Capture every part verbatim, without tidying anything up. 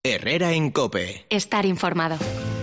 Herrera en COPE. Estar informado.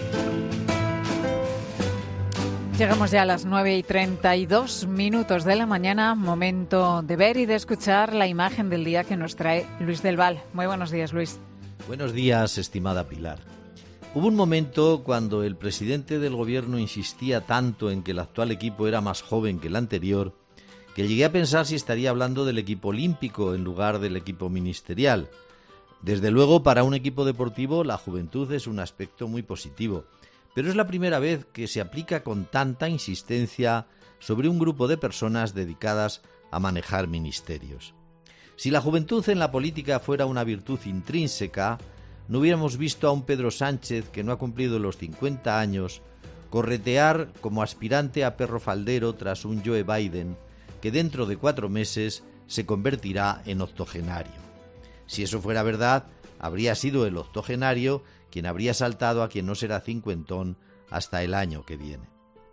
Llegamos ya a las nueve y treinta y dos minutos de la mañana, momento de ver y de escuchar la imagen del día que nos trae Luis del Val. Muy buenos días, Luis. Buenos días, estimada Pilar. Hubo un momento cuando el presidente del gobierno insistía tanto en que el actual equipo era más joven que el anterior, que llegué a pensar si estaría hablando del equipo olímpico en lugar del equipo ministerial. Desde luego, para un equipo deportivo, la juventud es un aspecto muy positivo, pero es la primera vez que se aplica con tanta insistencia sobre un grupo de personas dedicadas a manejar ministerios. Si la juventud en la política fuera una virtud intrínseca, no hubiéramos visto a un Pedro Sánchez que no ha cumplido los cincuenta años corretear como aspirante a perro faldero tras un Joe Biden que dentro de cuatro meses se convertirá en octogenario. Si eso fuera verdad, habría sido el octogenario quien habría saltado a quien no será cincuentón hasta el año que viene.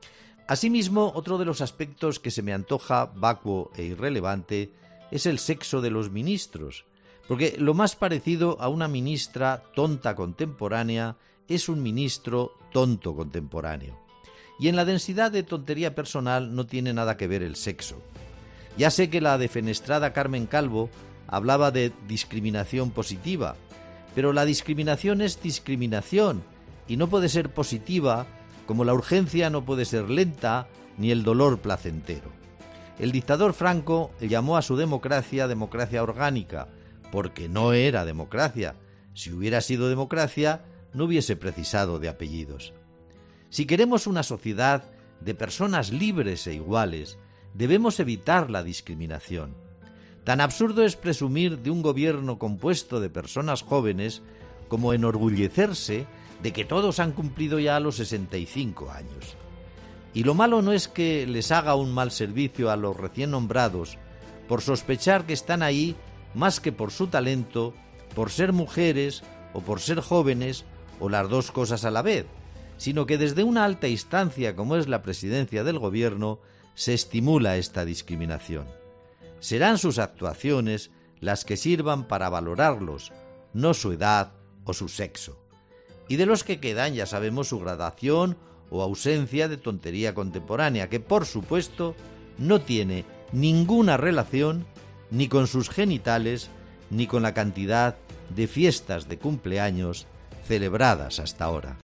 Asimismo, otro de los aspectos que se me antoja vacuo e irrelevante es el sexo de los ministros, porque lo más parecido a una ministra tonta contemporánea es un ministro tonto contemporáneo. Y en la densidad de tontería personal no tiene nada que ver el sexo. Ya sé que la defenestrada Carmen Calvo hablaba de discriminación positiva, pero la discriminación es discriminación y no puede ser positiva, como la urgencia no puede ser lenta ni el dolor placentero. El dictador Franco llamó a su democracia democracia orgánica, porque no era democracia. Si hubiera sido democracia, no hubiese precisado de apellidos. Si queremos una sociedad de personas libres e iguales, debemos evitar la discriminación. Tan absurdo es presumir de un gobierno compuesto de personas jóvenes como enorgullecerse de que todos han cumplido ya los sesenta y cinco años. Y lo malo no es que les haga un mal servicio a los recién nombrados por sospechar que están ahí más que por su talento, por ser mujeres o por ser jóvenes o las dos cosas a la vez, sino que desde una alta instancia como es la presidencia del gobierno se estimula esta discriminación. Serán sus actuaciones las que sirvan para valorarlos, no su edad o su sexo. Y de los que quedan ya sabemos su gradación o ausencia de tontería contemporánea, que por supuesto no tiene ninguna relación ni con sus genitales ni con la cantidad de fiestas de cumpleaños celebradas hasta ahora.